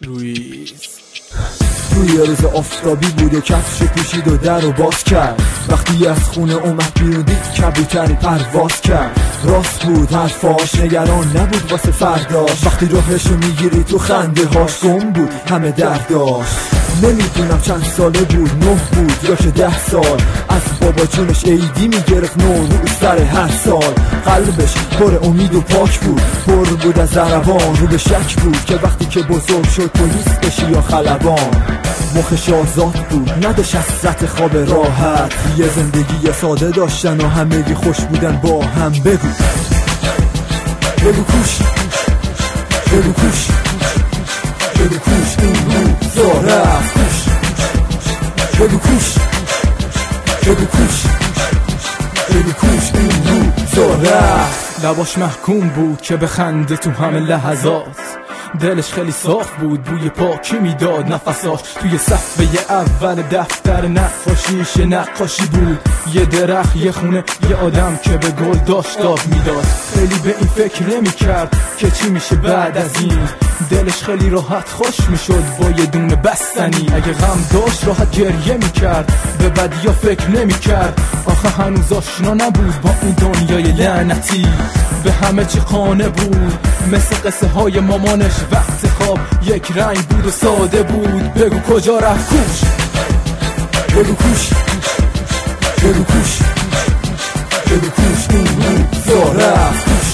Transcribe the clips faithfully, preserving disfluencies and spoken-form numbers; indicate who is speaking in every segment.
Speaker 1: رویز.
Speaker 2: توی روز آفتابی بود و کفش پوشید و در رو باز کرد. وقتی از خونه اومد بیرون دید کبوتری پرواز کرد. راست بود حرفاش، نگران نبود واسه فرداش. وقتی راهشو میگیری تو خنده هاش گم بود همه درداش. نمیدونم چند ساله بود، نه بود یا که ده سال. از بابا جونش عیدی میگرفت نو رو سر هر سال. قلبش پر امید و پاک بود، پر بود از ضربان. رو به شک بود که وقتی که بزرگ شد پلیس بشی یا خلبان. مخش آزاد بود، نداشت حسرت خواب راحت. یه زندگی ساده داشتن و همگی خوش بودن با هم. بگو بگو کوش، بگو کوش، بگو کوش این روزا رفت. کوش بگو کوش، بگو کوش، بگو کوش این روزا رفت.
Speaker 1: لباش محکوم بود که بخنده تو همه لحظات. دلش خیلی صاف بود، بوی پاکی میداد نفساش. توی صفحه اول دفتر نقاشیش نقاشی بود. یه درخت، یه خونه، یه آدم که به گل داشت آب میداد. خیلی به این فکر نمی کرد که چی میشه بعد از این. دلش خیلی راحت خوش میشد با یه دونه بستنی. اگه غم داشت راحت گریه میکرد، به بدیا فکر نمیکرد. آخه هنوز آشنا نبود با این دنیای لعنتی. به همه چی قانع بود، مثل قصه های مامانش. وقت خواب یک رنگ بود و ساده بود. بگو کجا رفت کوش،
Speaker 2: بگو کوش، بگو کوش، بگو کوش این روزا رفت. کوش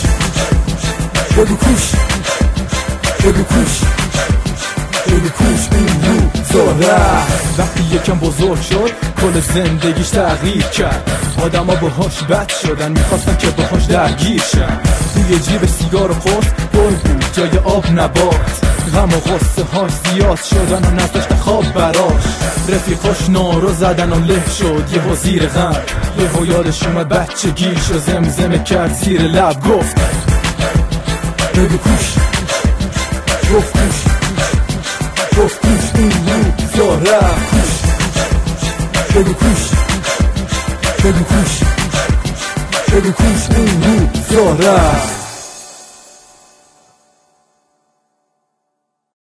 Speaker 2: بگو کوش، بگو کوش، بگو کوش این روزا رفت.
Speaker 1: وقتی یکم بزرگ شد کل زندگیش تغییر کرد. آدم ها باهاش بد شدن، میخواستن که باهاش درگیر شن. توی جیب سیگار و قرص پر بود جای آب نبات. غم و غصه هاش زیاد شدن و نداشت خواب براش. رفیقاش نارو زدن و له شد یهو زیر غم. یهو یادش اومد بچگیش و زمزمه کرد زیر لب گفت
Speaker 2: بگو کوش، گفت کوش، گفت کوش این روزا رفت. کوش بگو کوش، بگو کوش، بگو کوش این روزا رفت.